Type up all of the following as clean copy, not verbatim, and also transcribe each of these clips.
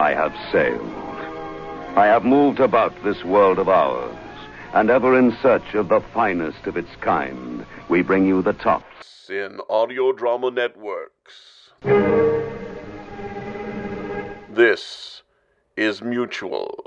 I have sailed. I have moved about this world of ours, and ever in search of the finest of its kind, we bring you the tops in audio drama networks. This is Mutual.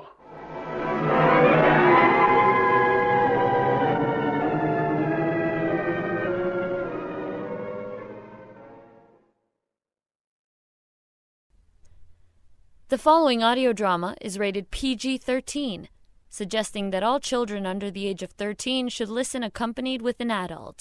The following audio drama is rated PG-13, suggesting that all children under the age of 13 should listen accompanied with an adult.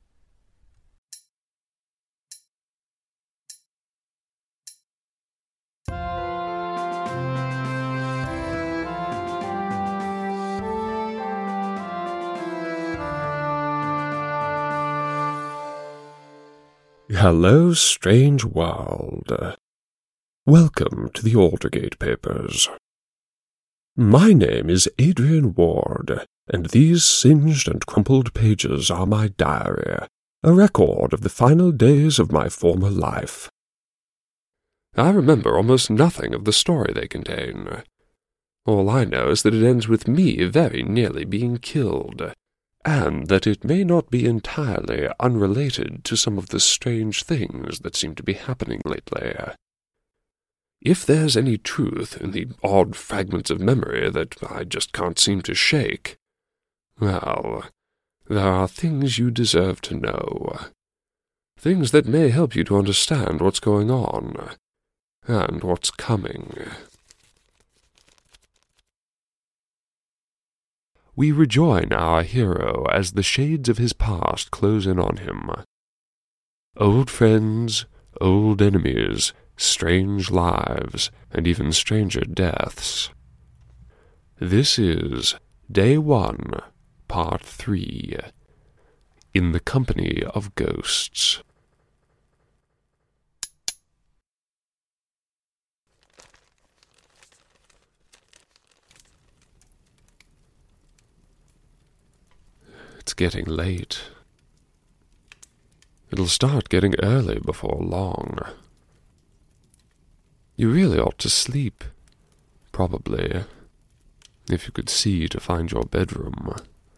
Hello, strange world. Welcome to the Aldergate Papers. My name is Adrian Ward, and these singed and crumpled pages are my diary, a record of the final days of my former life. I remember almost nothing of the story they contain. All I know is that it ends with me very nearly being killed, and that it may not be entirely unrelated to some of the strange things that seem to be happening lately. If there's any truth in the odd fragments of memory that I just can't seem to shake, well, there are things you deserve to know. Things that may help you to understand what's going on, and what's coming. We rejoin our hero as the shades of his past close in on him. Old friends, old enemies, strange lives, and even stranger deaths. This is Day 1, Part 3, In the Company of Ghosts. It's getting late. It'll start getting early before long. You really ought to sleep, probably, if you could see to find your bedroom.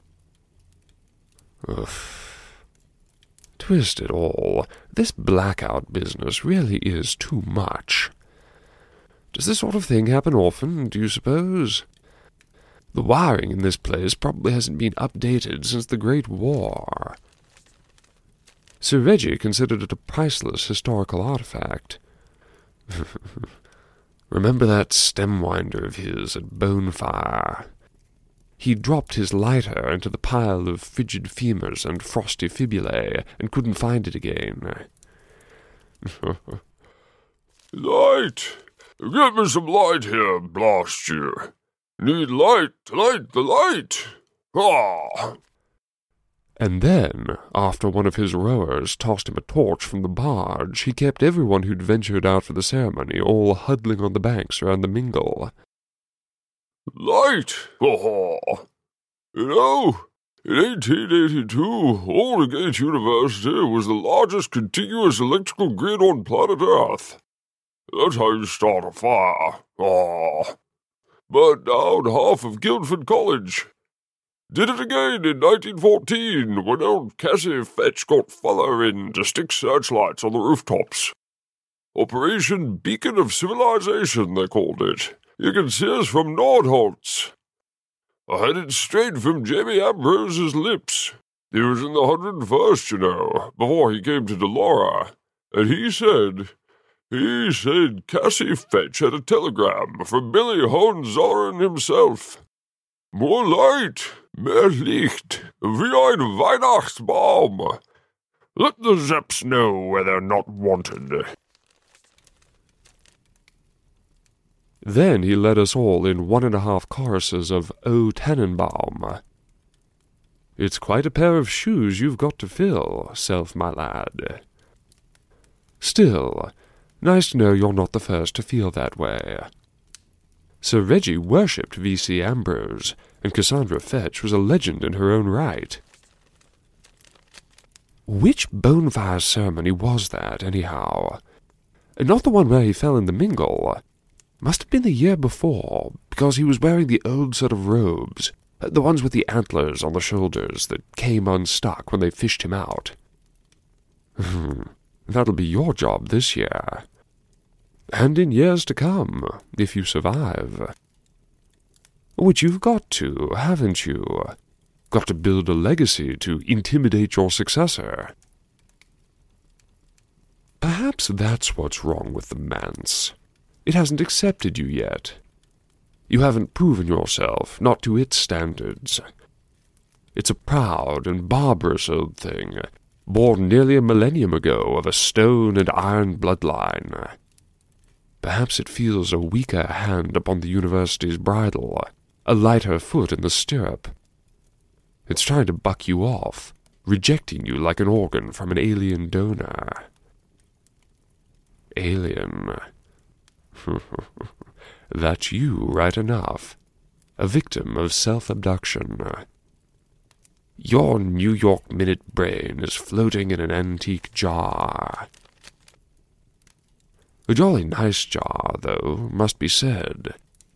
Ugh. Twist it all, this blackout business really is too much. Does this sort of thing happen often, do you suppose? The wiring in this place probably hasn't been updated since the Great War. Sir Reggie considered it a priceless historical artifact. Remember that stem winder of his at Bonefire? He dropped his lighter into the pile of frigid femurs and frosty fibulae and couldn't find it again. Light! Get me some light here, blast you! Need light to light the light! Ah! And then, after one of his rowers tossed him a torch from the barge, he kept everyone who'd ventured out for the ceremony all huddling on the banks around the mingle. Light! Oh, you know, in 1882, Aldergate University was the largest contiguous electrical grid on planet Earth. That's how you start a fire. Ah! Burnt down half of Guildford College. Did it again in 1914, when old Cassie Fetch got Fuller in to stick searchlights on the rooftops. Operation Beacon of Civilization, they called it. You can see us from Nordholz. I had it straight from Jamie Ambrose's lips. He was in the 101st, you know, before he came to Delora. And he said Cassie Fetch had a telegram from Billy Hohenzollern himself. More light, mehr Licht, wie ein Weihnachtsbaum. Let the Zepps know where they're not wanted. Then he led us all in 1.5 choruses of O Tannenbaum. It's quite a pair of shoes you've got to fill, Self, my lad. Still, nice to know you're not the first to feel that way. Sir Reggie worshipped V.C. Ambrose, and Cassandra Fetch was a legend in her own right. Which bonfire ceremony was that, anyhow? Not the one where he fell in the mingle. Must have been the year before, because he was wearing the old sort of robes, the ones with the antlers on the shoulders that came unstuck when they fished him out. That'll be your job this year. And in years to come, if you survive. Which you've got to, haven't you? Got to build a legacy to intimidate your successor. Perhaps that's what's wrong with the manse. It hasn't accepted you yet. You haven't proven yourself, not to its standards. It's a proud and barbarous old thing, born nearly a millennium ago of a stone and iron bloodline. Perhaps it feels a weaker hand upon the university's bridle, a lighter foot in the stirrup. It's trying to buck you off, rejecting you like an organ from an alien donor. Alien. That's you, right enough. A victim of self-abduction. Your New York Minute brain is floating in an antique jar. A jolly nice jar, though, must be said.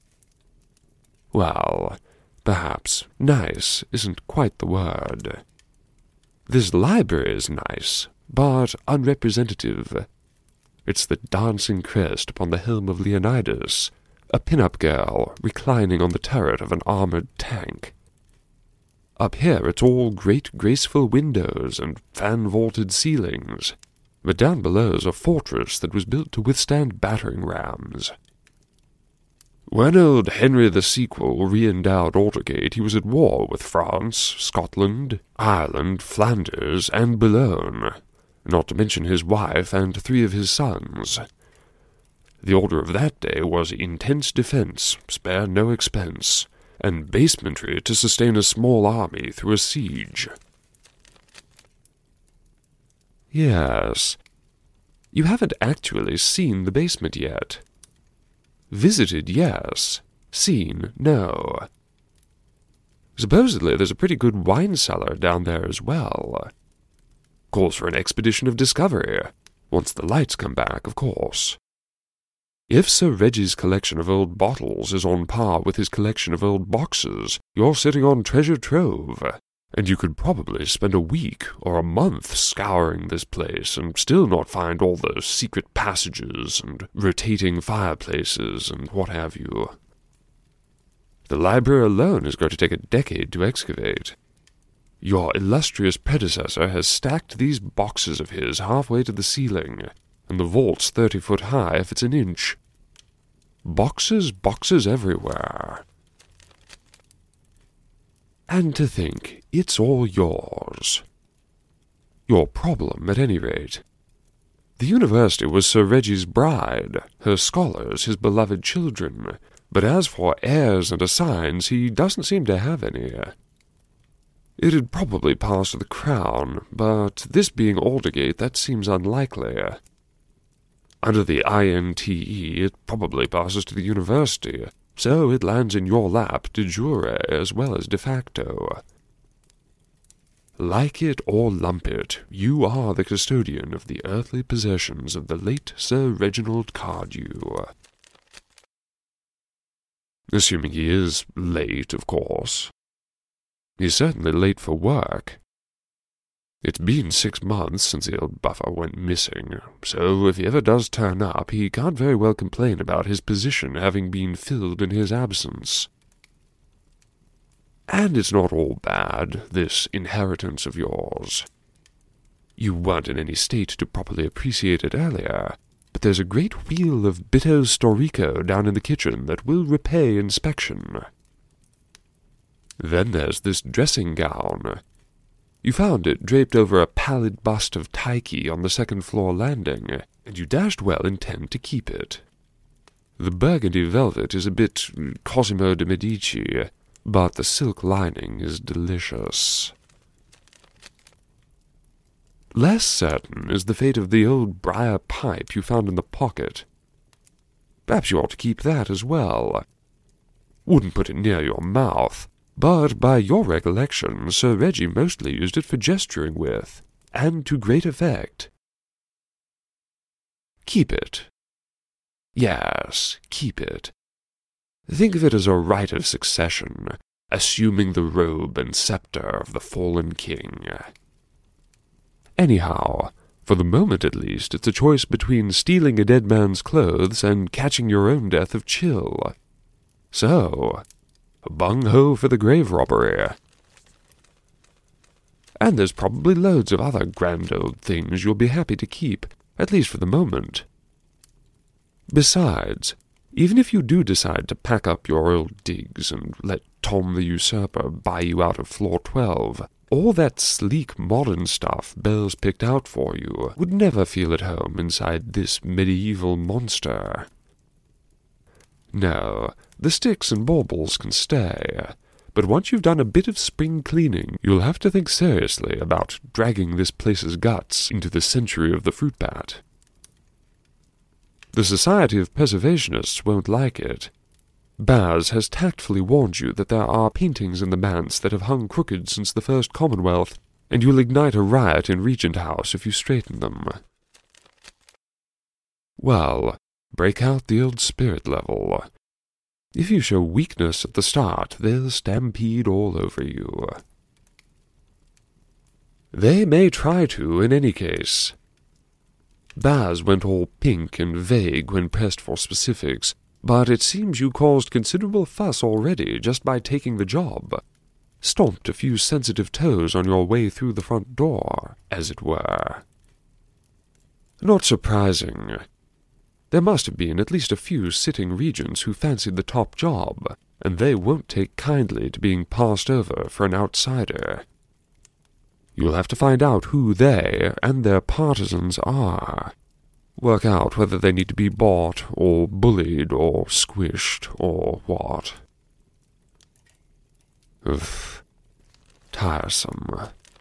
Well, perhaps nice isn't quite the word. This library is nice, but unrepresentative. It's the dancing crest upon the helm of Leonidas, a pin-up girl reclining on the turret of an armored tank. Up here it's all great graceful windows and fan-vaulted ceilings, but down below's a fortress that was built to withstand battering rams. When old Henry the Sequel re-endowed Aldergate, he was at war with France, Scotland, Ireland, Flanders, and Boulogne, not to mention his wife and 3 of his sons. The order of that day was intense defence, spare no expense, and basementry to sustain a small army through a siege. Yes, you haven't actually seen the basement yet. Visited, yes. Seen, no. Supposedly there's a pretty good wine cellar down there as well. Calls for an expedition of discovery, once the lights come back, of course. If Sir Reggie's collection of old bottles is on par with his collection of old boxes, you're sitting on treasure trove, and you could probably spend a week or a month scouring this place and still not find all those secret passages and rotating fireplaces and what have you. The library alone is going to take a decade to excavate. Your illustrious predecessor has stacked these boxes of his halfway to the ceiling, and the vault's 30 foot high if it's an inch. Boxes, boxes everywhere. And to think, it's all yours. Your problem, at any rate. The university was Sir Reggie's bride, her scholars his beloved children, but as for heirs and assigns, he doesn't seem to have any. It'd probably pass to the crown, but this being Aldergate, that seems unlikely. Under the INTE, it probably passes to the university, so it lands in your lap de jure as well as de facto. Like it or lump it, you are the custodian of the earthly possessions of the late Sir Reginald Cardew. Assuming he is late, of course. He's certainly late for work. It's been 6 months since the old buffer went missing, so if he ever does turn up, he can't very well complain about his position having been filled in his absence. And it's not all bad, this inheritance of yours. You weren't in any state to properly appreciate it earlier, but there's a great wheel of Bitto Storico down in the kitchen that will repay inspection. Then there's this dressing gown. You found it draped over a pallid bust of Tyche on the second-floor landing, and you dashed well intend to keep it. The burgundy velvet is a bit Cosimo de' Medici, but the silk lining is delicious. Less certain is the fate of the old briar pipe you found in the pocket. Perhaps you ought to keep that as well. Wouldn't put it near your mouth, but by your recollection, Sir Reggie mostly used it for gesturing with, and to great effect. Keep it. Yes, keep it. Think of it as a rite of succession, assuming the robe and scepter of the fallen king. Anyhow, for the moment at least, it's a choice between stealing a dead man's clothes and catching your own death of chill. So, bung-ho for the grave robbery. And there's probably loads of other grand old things you'll be happy to keep, at least for the moment. Besides, even if you do decide to pack up your old digs and let Tom the Usurper buy you out of floor 12, all that sleek modern stuff Bells picked out for you would never feel at home inside this medieval monster. No, the sticks and baubles can stay, but once you've done a bit of spring cleaning, you'll have to think seriously about dragging this place's guts into the century of the fruit bat. The Society of Preservationists won't like it. Baz has tactfully warned you that there are paintings in the manse that have hung crooked since the First Commonwealth, and you'll ignite a riot in Regent House if you straighten them. Well, break out the old spirit level. If you show weakness at the start, they'll stampede all over you. They may try to in any case. Baz went all pink and vague when pressed for specifics, but it seems you caused considerable fuss already just by taking the job. Stomped a few sensitive toes on your way through the front door, as it were. Not surprising. There must have been at least a few sitting regents who fancied the top job, and they won't take kindly to being passed over for an outsider. You'll have to find out who they and their partisans are. Work out whether they need to be bought, or bullied, or squished, or what. Ugh. Tiresome.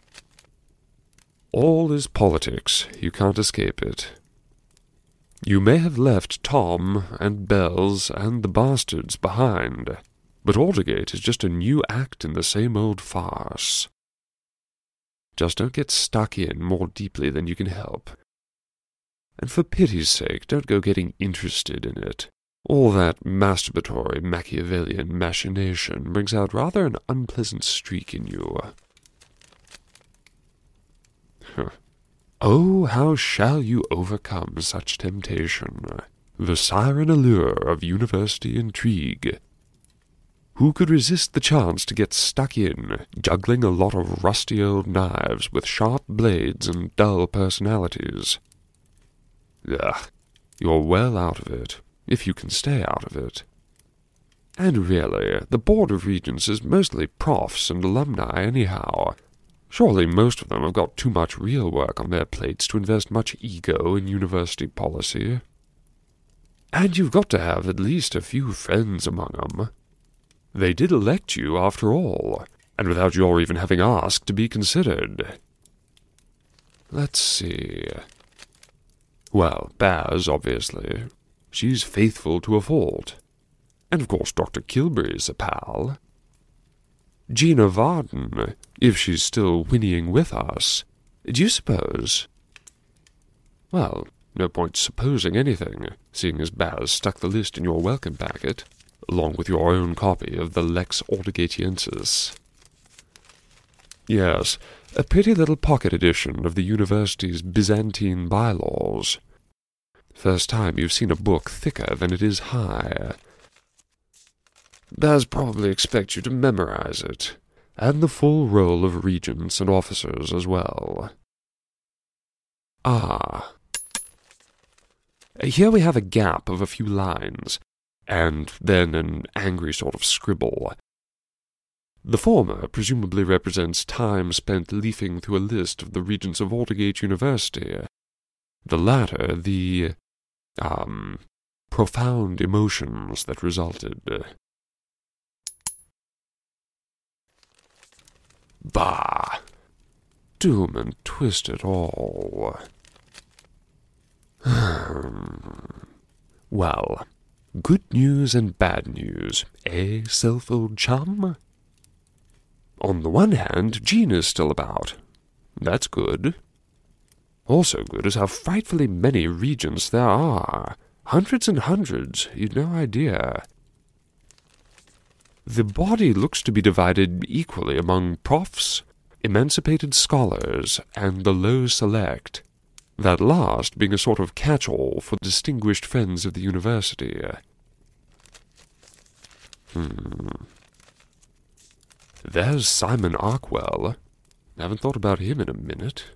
All is politics. You can't escape it. You may have left Tom and Bells and the bastards behind, but Aldergate is just a new act in the same old farce. Just don't get stuck in more deeply than you can help. And for pity's sake, don't go getting interested in it. All that masturbatory Machiavellian machination brings out rather an unpleasant streak in you. Oh, how shall you overcome such temptation? The siren allure of university intrigue. Who could resist the chance to get stuck in, juggling a lot of rusty old knives with sharp blades and dull personalities? Ugh, you're well out of it, if you can stay out of it. And really, the Board of Regents is mostly profs and alumni anyhow. Surely most of them have got too much real work on their plates to invest much ego in university policy. And you've got to have at least a few friends among them. They did elect you, after all, and without your even having asked to be considered. Let's see. Well, Baz, obviously. She's faithful to a fault. And of course Dr. Kilbury's a pal. Gina Varden, if she's still whinnying with us. Do you suppose? Well, no point supposing anything, seeing as Baz stuck the list in your welcome packet, along with your own copy of the Lex Aldegatiensis. Yes, a pretty little pocket edition of the university's Byzantine bylaws. First time you've seen a book thicker than it is high. Baz probably expects you to memorize it, and the full roll of regents and officers as well. Ah. Here we have a gap of a few lines, and then an angry sort of scribble. The former presumably represents time spent leafing through a list of the regents of Aldergate University. The latter, the, profound emotions that resulted. Bah! Doom and twist it all. Well, good news and bad news, eh, self, old chum? On the one hand, Jean is still about. That's good. Also good is how frightfully many regents there are, Hundreds and hundreds, you'd no idea. The body looks to be divided equally among profs, emancipated scholars, and the low select, that last being a sort of catch-all for distinguished friends of the university. There's Simon Arkwell. Haven't thought about him in a minute.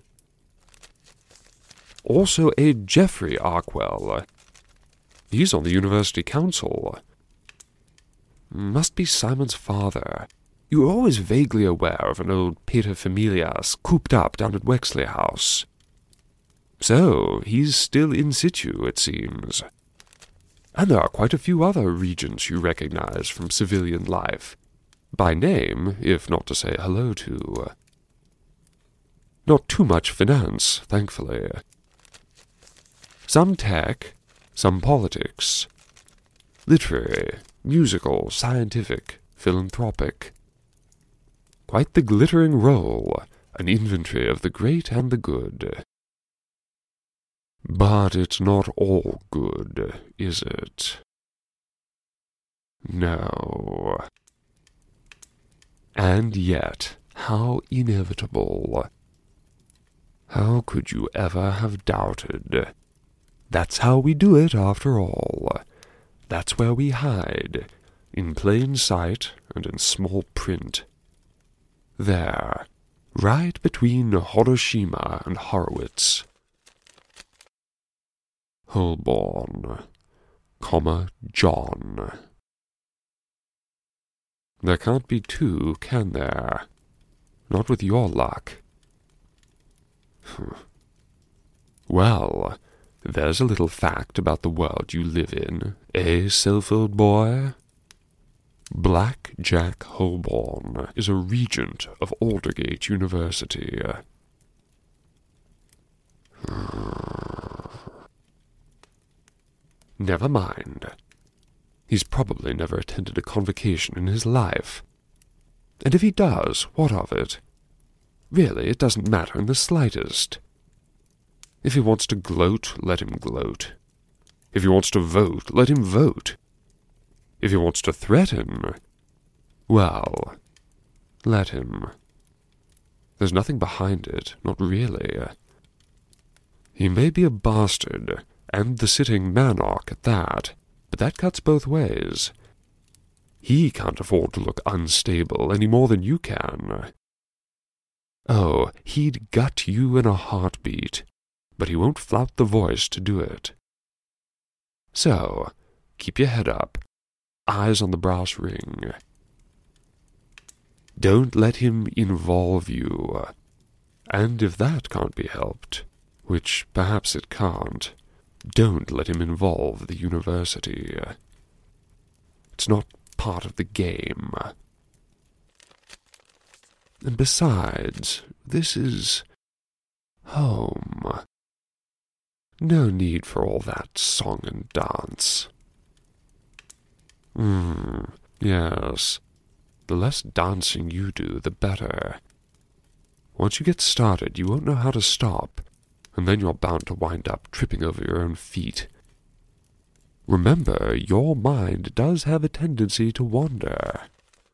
Also a Geoffrey Arkwell. He's on the university council. Must be Simon's father. You were always vaguely aware of an old paterfamilias cooped up down at Wexley House. So, he's still in situ, it seems. And there are quite a few other regents you recognize from civilian life. By name, if not to say hello to. Not too much finance, thankfully. Some tech, some politics. Literary, musical, scientific, philanthropic. Quite the glittering roll, an inventory of the great and the good. But it's not all good, is it? No. And yet, how inevitable. How could you ever have doubted? That's how we do it, after all. That's where we hide, in plain sight and in small print. There, right between Hiroshima and Horowitz. Holborn, John. There can't be two, can there? Not with your luck. Well, there's a little fact about the world you live in, eh, Sylph, old boy? Black Jack Holborn is a regent of Aldergate University. Never mind. He's probably never attended a convocation in his life. And if he does, what of it? Really, it doesn't matter in the slightest. If he wants to gloat, let him gloat. If he wants to vote, let him vote. If he wants to threaten, well, let him. There's nothing behind it, not really. He may be a bastard, and the sitting monarch at that, but that cuts both ways. He can't afford to look unstable any more than you can. Oh, he'd gut you in a heartbeat, but he won't flout the voice to do it. So, keep your head up, eyes on the brass ring. Don't let him involve you, and if that can't be helped, which perhaps it can't, don't let him involve the university. It's not part of the game. And besides, this is home. No need for all that song and dance. Yes. The less dancing you do, the better. Once you get started, you won't know how to stop, and then you're bound to wind up tripping over your own feet. Remember, your mind does have a tendency to wander.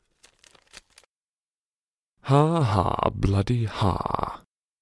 Ha ha, bloody ha.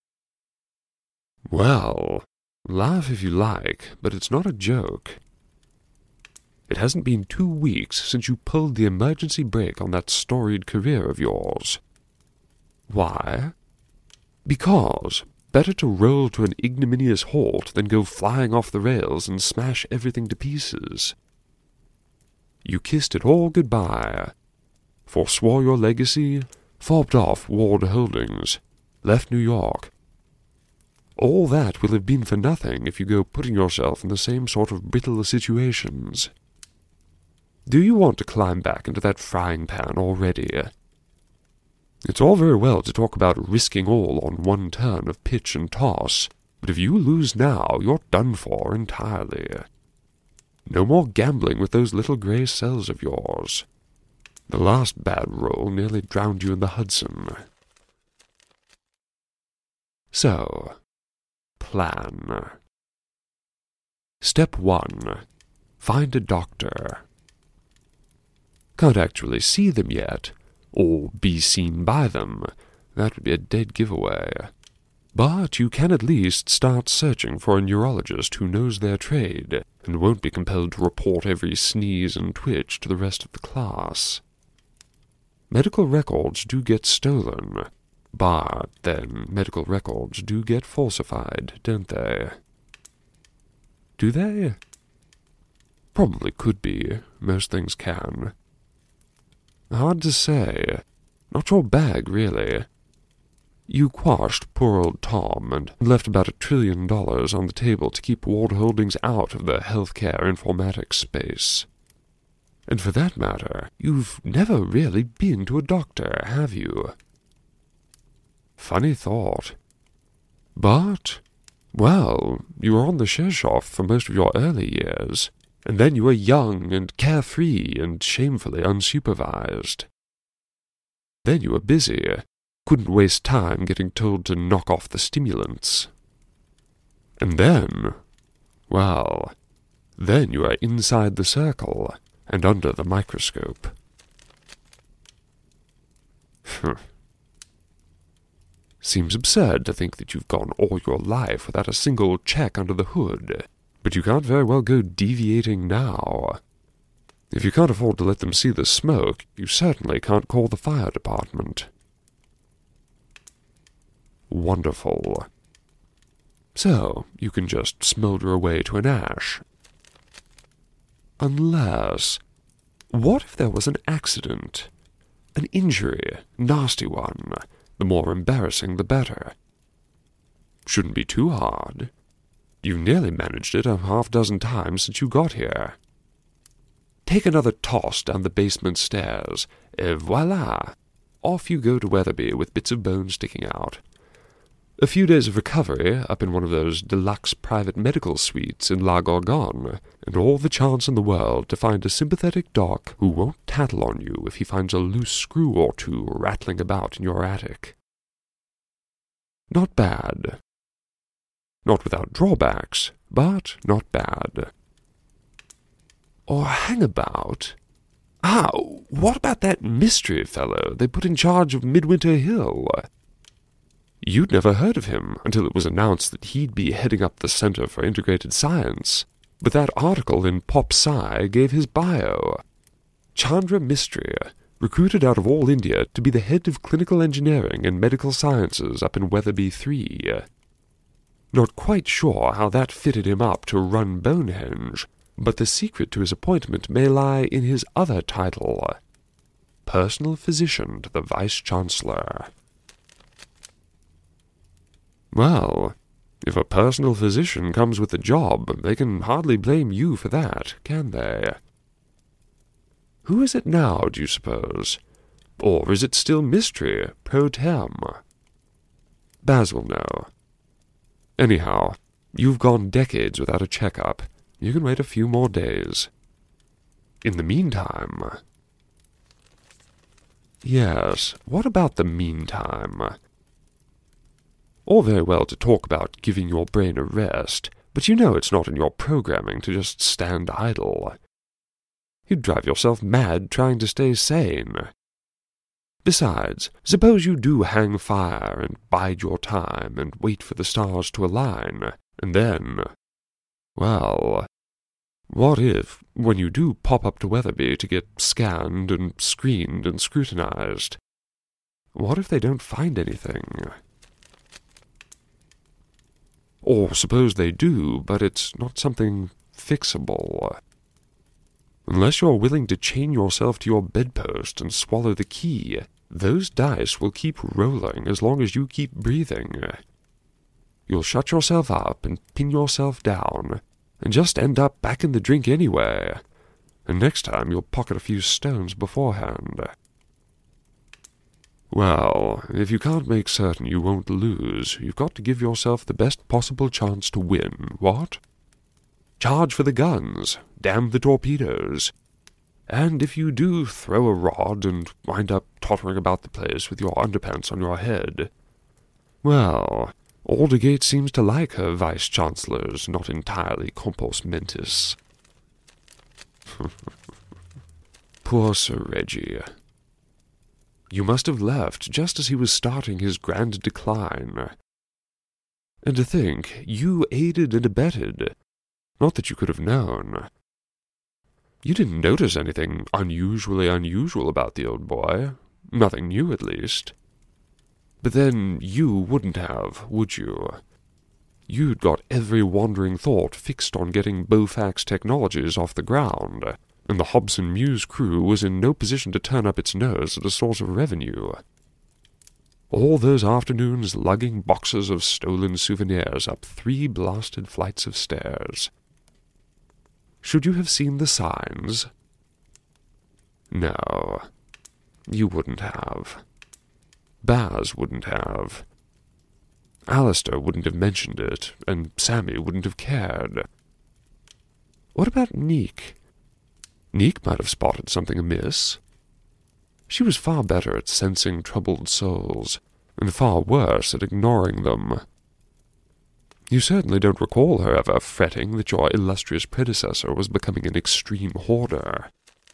Well, laugh if you like, but it's not a joke. It hasn't been 2 weeks since you pulled the emergency brake on that storied career of yours. Why? Because better to roll to an ignominious halt than go flying off the rails and smash everything to pieces. You kissed it all goodbye, forswore your legacy, fobbed off Ward Holdings, left New York. All that will have been for nothing if you go putting yourself in the same sort of brittle situations. Do you want to climb back into that frying pan already? It's all very well to talk about risking all on one turn of pitch and toss, but if you lose now, you're done for entirely. No more gambling with those little grey cells of yours. The last bad roll nearly drowned you in the Hudson. So, plan. Step 1. find a doctor. Can't actually see them yet, or be seen by them. That would be a dead giveaway. But you can at least start searching for a neurologist who knows their trade, and won't be compelled to report every sneeze and twitch to the rest of the class. Medical records do get stolen, but then medical records do get falsified, don't they? Do they? Probably could be. Most things can. Hard to say. Not your bag, really. You quashed poor old Tom and left about $1 trillion on the table to keep Ward Holdings out of the healthcare informatics space. And for that matter, you've never really been to a doctor, have you? Funny thought. But, well, you were on the Shershoff for most of your early years, and then you were young and carefree and shamefully unsupervised. Then you were busy. Couldn't waste time getting told to knock off the stimulants. And then, well, then you are inside the circle and under the microscope. Seems absurd to think that you've gone all your life without a single check under the hood, but you can't very well go deviating now. If you can't afford to let them see the smoke, you certainly can't call the fire department. Wonderful. So, you can just smolder away to an ash. Unless, what if there was an accident? An injury, nasty one. The more embarrassing the better. Shouldn't be too hard. You've nearly managed it a half-dozen times since you got here. Take another toss down the basement stairs, et voila! Off you go to Weatherby with bits of bone sticking out. A few days of recovery up in one of those deluxe private medical suites in La Gorgone, and all the chance in the world to find a sympathetic doc who won't tattle on you if he finds a loose screw or two rattling about in your attic. Not bad. Not without drawbacks, but not bad. Or hang about. What about that mystery fellow they put in charge of Midwinter Hill? You'd never heard of him until it was announced that he'd be heading up the Center for Integrated Science, but that article in Pop Sci gave his bio. Chandra Mistry, recruited out of all India to be the head of clinical engineering and medical sciences up in Weatherby 3. Not quite sure how that fitted him up to run Bonehenge, but the secret to his appointment may lie in his other title, Personal Physician to the Vice-Chancellor. Well, if a personal physician comes with the job, they can hardly blame you for that, can they? Who is it now, do you suppose? Or is it still Mystery, pro tem? Baz will know. Anyhow, you've gone decades without a checkup. You can wait a few more days. In the meantime... Yes, what about the meantime? All very well to talk about giving your brain a rest, but you know it's not in your programming to just stand idle. You'd drive yourself mad trying to stay sane. Besides, suppose you do hang fire and bide your time and wait for the stars to align, and then... Well, what if, when you do pop up to Weatherby to get scanned and screened and scrutinized, what if they don't find anything? Or suppose they do, but it's not something fixable. Unless you're willing to chain yourself to your bedpost and swallow the key, those dice will keep rolling as long as you keep breathing. You'll shut yourself up and pin yourself down, and just end up back in the drink anyway, and next time you'll pocket a few stones beforehand. Well, if you can't make certain you won't lose, you've got to give yourself the best possible chance to win, what? Charge for the guns, damn the torpedoes. And if you do throw a rod and wind up tottering about the place with your underpants on your head, well, Aldergate seems to like her vice-chancellors not entirely compos mentis. Poor Sir Reggie. You must have left just as he was starting his grand decline. And to think, you aided and abetted. Not that you could have known. You didn't notice anything unusually unusual about the old boy. Nothing new, at least. But then you wouldn't have, would you? You'd got every wandering thought fixed on getting Bowfax Technologies off the ground, and the Hobson Muse crew was in no position to turn up its nose at a source of revenue. All those afternoons lugging boxes of stolen souvenirs up 3 blasted flights of stairs. Should you have seen the signs? No, you wouldn't have. Baz wouldn't have. Alistair wouldn't have mentioned it, and Sammy wouldn't have cared. What about Neek? Neek might have spotted something amiss. She was far better at sensing troubled souls, and far worse at ignoring them. You certainly don't recall her ever fretting that your illustrious predecessor was becoming an extreme hoarder.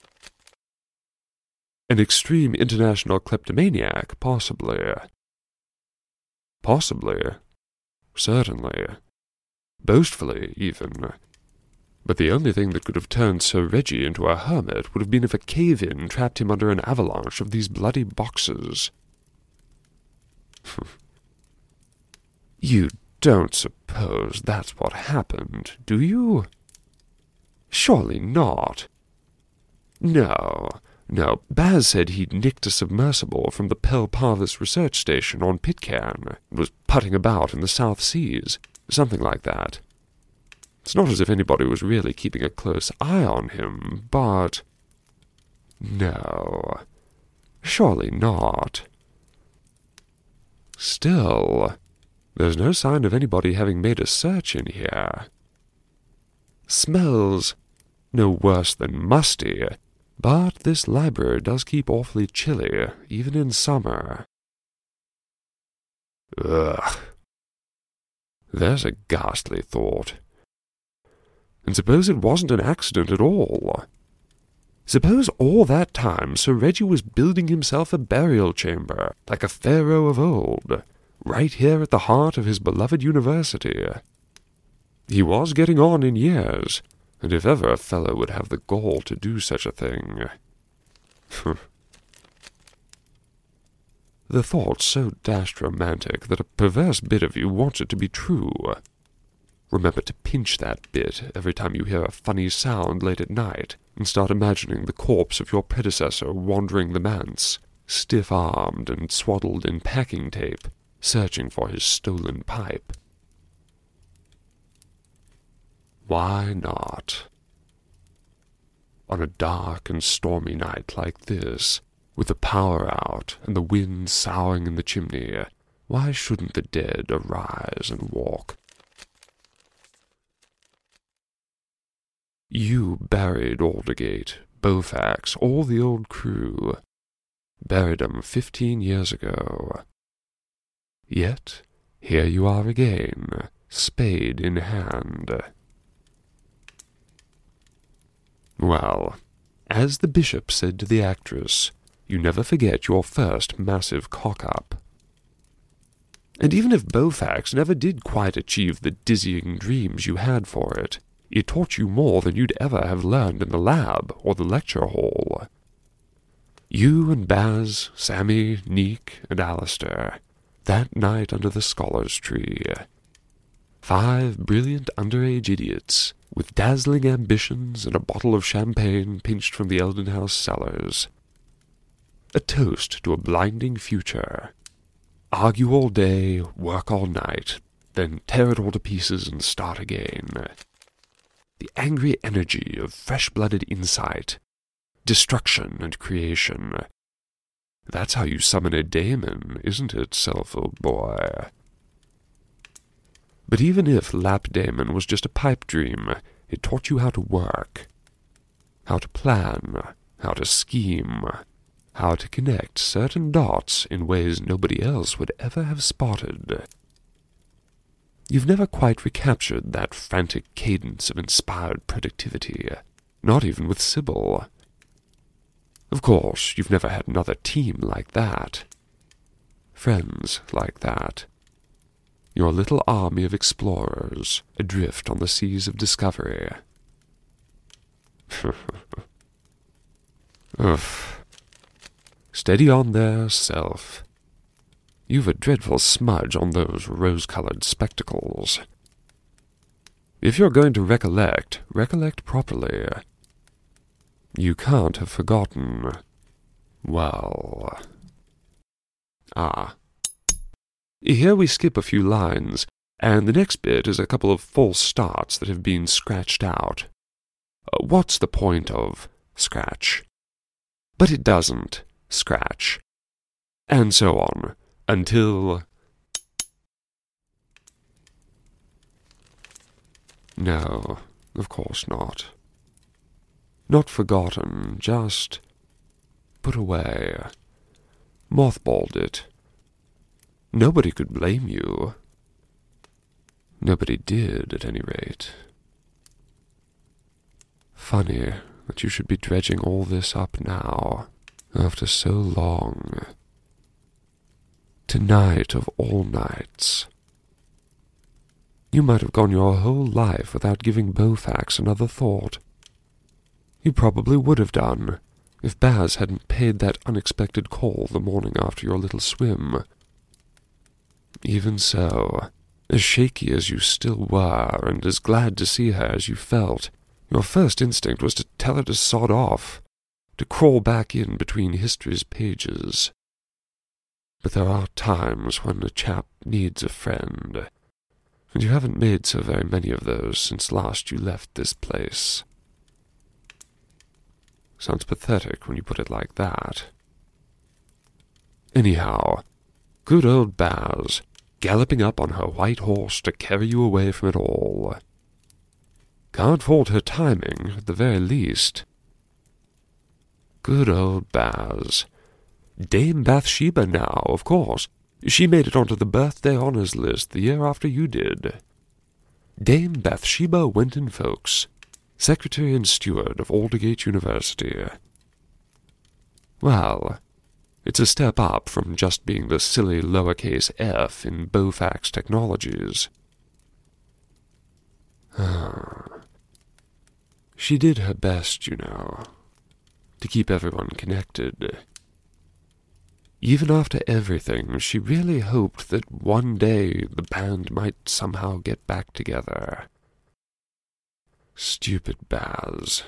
An extreme international kleptomaniac, possibly. Possibly. Certainly. Boastfully, even. But the only thing that could have turned Sir Reggie into a hermit would have been if a cave-in trapped him under an avalanche of these bloody boxes. You don't suppose that's what happened, do you? Surely not. No, Baz said he'd nicked a submersible from the Pearl Parvis research station on Pitcairn and was putting about in the South Seas, something like that. It's not as if anybody was really keeping a close eye on him, but... No, surely not. Still, there's no sign of anybody having made a search in here. Smells no worse than musty, but this library does keep awfully chilly, even in summer. Ugh. There's a ghastly thought. And suppose it wasn't an accident at all? Suppose all that time Sir Reggie was building himself a burial chamber, like a pharaoh of old, right here at the heart of his beloved university. He was getting on in years, and if ever a fellow would have the gall to do such a thing... The thought's so dashed romantic that a perverse bit of you wants it to be true. Remember to pinch that bit every time you hear a funny sound late at night, and start imagining the corpse of your predecessor wandering the manse, stiff-armed and swaddled in packing tape, searching for his stolen pipe. Why not? On a dark and stormy night like this, with the power out and the wind soughing in the chimney, why shouldn't the dead arise and walk? You buried Aldergate, Bowfax, all the old crew. Buried 'em 15 years ago. Yet, here you are again, spade in hand. Well, as the bishop said to the actress, you never forget your first massive cock-up. And even if Bowfax never did quite achieve the dizzying dreams you had for it, it taught you more than you'd ever have learned in the lab or the lecture hall. You and Baz, Sammy, Neek, and Alistair, that night under the scholars' tree. 5 brilliant underage idiots, with dazzling ambitions and a bottle of champagne pinched from the Eldon House cellars. A toast to a blinding future. Argue all day, work all night, then tear it all to pieces and start again. The angry energy of fresh-blooded insight, destruction and creation. That's how you summon a daemon, isn't it, Self, old boy? But even if Lap Daemon was just a pipe dream, it taught you how to work, how to plan, how to scheme, how to connect certain dots in ways nobody else would ever have spotted. You've never quite recaptured that frantic cadence of inspired productivity, Not even with Sybil. Of course, you've never had another team like that. Friends like that. Your little army of explorers, adrift on the seas of discovery. Oof. Steady on there, self. You've a dreadful smudge on those rose-colored spectacles. If you're going to recollect, recollect properly. You can't have forgotten. Well... Here we skip a few lines, and the next bit is a couple of false starts that have been scratched out. What's the point of scratch? But it doesn't scratch. And so on, until... No, of course not. Not forgotten, just put away. Mothballed it. Nobody could blame you. Nobody did, at any rate. Funny that you should be dredging all this up now, after so long. Tonight of all nights. You might have gone your whole life without giving Bowfax another thought. You probably would have done, if Baz hadn't paid that unexpected call the morning after your little swim. Even so, as shaky as you still were, and as glad to see her as you felt, your first instinct was to tell her to sod off, to crawl back in between history's pages. But there are times when a chap needs a friend, and you haven't made so very many of those since last you left this place. Sounds pathetic when you put it like that. Anyhow, good old Baz, galloping up on her white horse to carry you away from it all. Can't fault her timing, at the very least. Good old Baz. Dame Bathsheba now, of course. She made it onto the birthday honors list the year after you did. Dame Bathsheba Wenton-Folkes, Secretary and Steward of Aldergate University. Well, it's a step up from just being the silly lowercase f in Bowfax Technologies. She did her best, you know, to keep everyone connected. Even after everything, she really hoped that one day the band might somehow get back together. Stupid Baz.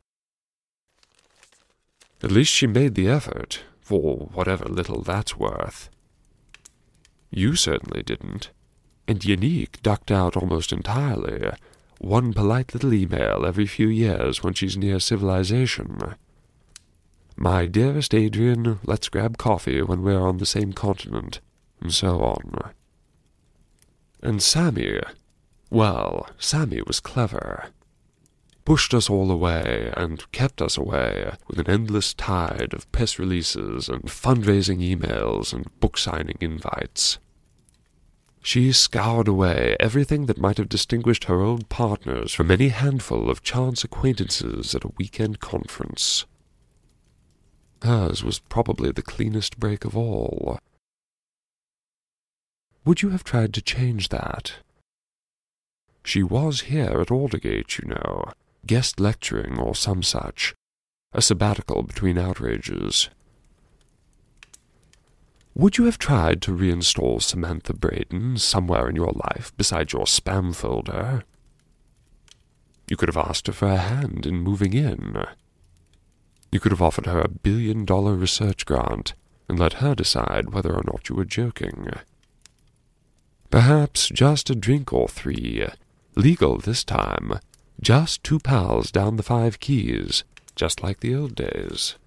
At least she made the effort, for whatever little that's worth. You certainly didn't, and Unique ducked out almost entirely, one polite little email every few years when she's near civilization. My dearest Adrian, let's grab coffee when we're on the same continent, and so on. And Sammy, well, Sammy was clever. Pushed us all away, and kept us away, with an endless tide of press releases and fundraising emails and book-signing invites. She scoured away everything that might have distinguished her old partners from any handful of chance acquaintances at a weekend conference. Hers was probably the cleanest break of all. Would you have tried to change that? She was here at Aldergate, you know, guest lecturing or some such, a sabbatical between outrages. Would you have tried to reinstall Samantha Braden somewhere in your life besides your spam folder? You could have asked her for a hand in moving in. You could have offered her $1 billion research grant and let her decide whether or not you were joking. Perhaps just a drink or three, legal this time, just 2 pals down the 5 keys, just like the old days.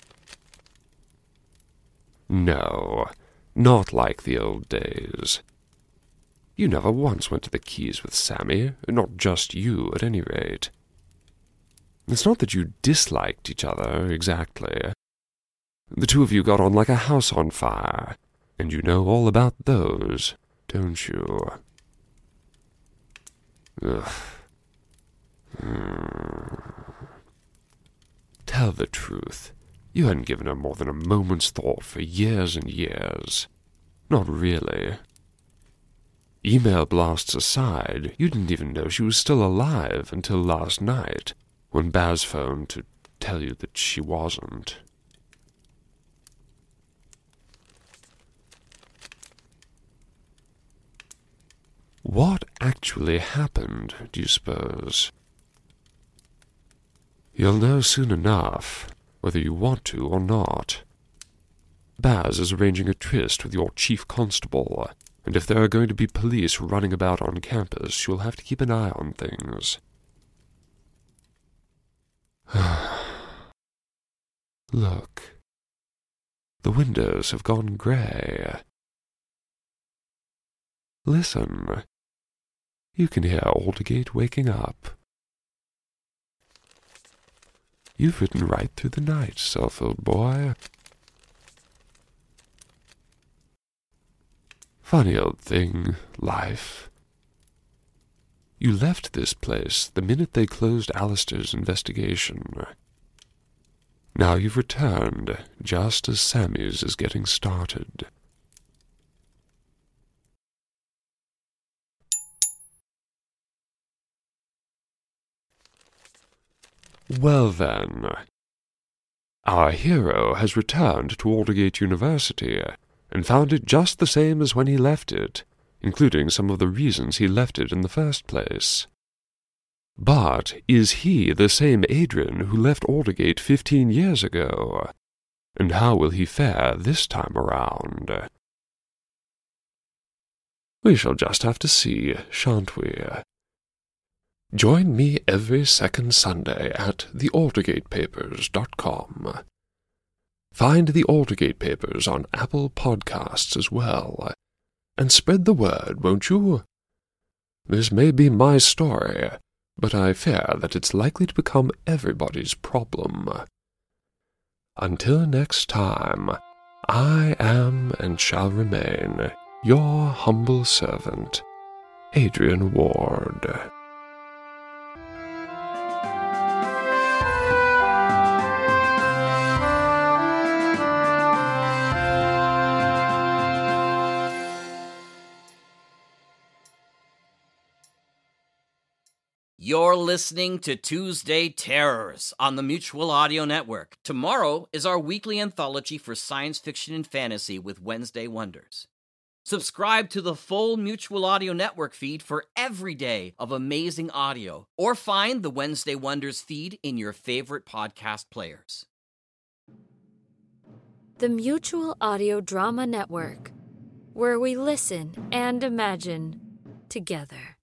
No, not like the old days. You never once went to the Keys with Sammy, not just you, at any rate. It's not that you disliked each other, exactly. The two of you got on like a house on fire, and you know all about those, don't you? Ugh. tell the truth, you hadn't given her more than a moment's thought for years and years. Not really. Email blasts aside, you didn't even know she was still alive until last night, when Baz phoned to tell you that she wasn't. What actually happened, do you suppose? You'll know soon enough, whether you want to or not. Baz is arranging a tryst with your chief constable, and if there are going to be police running about on campus, you'll have to keep an eye on things. Look. The windows have gone grey. Listen. You can hear Aldergate waking up. You've written right through the night, Self, old boy. Funny old thing, life. You left this place the minute they closed Alistair's investigation. Now you've returned, just as Sammy's is getting started. Well then, our hero has returned to Aldergate University, and found it just the same as when he left it, including some of the reasons he left it in the first place. But is he the same Adrian who left Aldergate 15 years ago? And how will he fare this time around? We shall just have to see, shan't we? Join me every second Sunday at thealdergatepapers.com. Find the Aldergate Papers on Apple Podcasts as well, and spread the word, won't you? This may be my story, but I fear that it's likely to become everybody's problem. Until next time, I am and shall remain your humble servant, Adrian Ward. You're listening to Tuesday Terrors on the Mutual Audio Network. Tomorrow is our weekly anthology for science fiction and fantasy with Wednesday Wonders. Subscribe to the full Mutual Audio Network feed for every day of amazing audio, or find the Wednesday Wonders feed in your favorite podcast players. The Mutual Audio Drama Network, where we listen and imagine together.